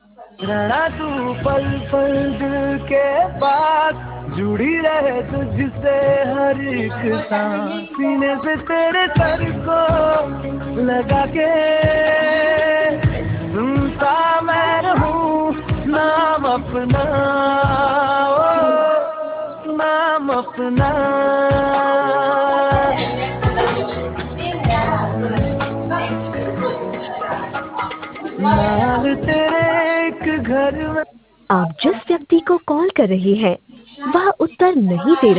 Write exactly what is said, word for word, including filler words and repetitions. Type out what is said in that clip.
रहना तू पल पल दिल के पास, जुड़ी रहे तुझसे हर एक सांस, सीने पे तेरे सर को लगा के सुनता मैं रहूं नाम अपना, ओ नाम अपना। नाल तेरे एक घर में। आप जिस व्यक्ति को कॉल कर रहे हैं वह उत्तर नहीं दे